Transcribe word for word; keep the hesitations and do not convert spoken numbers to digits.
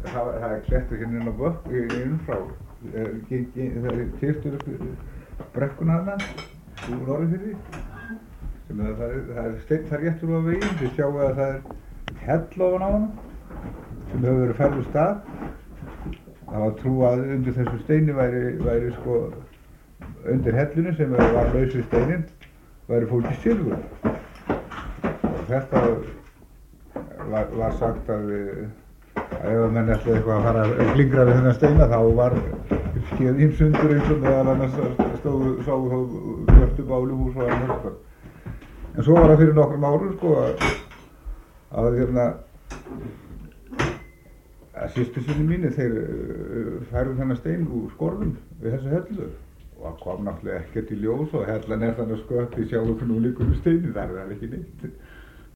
það, það er klettur hérna inn á vökk innfrá. Það er kyrtur upp brekkuna þarna úr Norðurfirði. Sem það, það, er, það er steinn þar réttur á veginn. Þið sjáu að það er hell ofan á hana sem hefur verið færð úr stað. Það var trú að undir þessu steini væri, væri sko undir hellunni sem var laus við steinin væri fólkið silfur. Og þetta var, var sagt að, að ef menn ætlaði eitthvað að fara að klingra við þennan steina þá var skeiðin sundur eins og meðal annars stóðu sáu þá hjörtu bálihús og annars eitthvað. En svo var það fyrir nokkrum árum sko að, að hérna að systursyni mínir þeir færðu þennan stein úr skorðum við þessu hellu. Og það kom náttúrulega ekkert í ljós og hellan er þannig skött í sjálf og nú liggur við steinin, það er ekki neitt.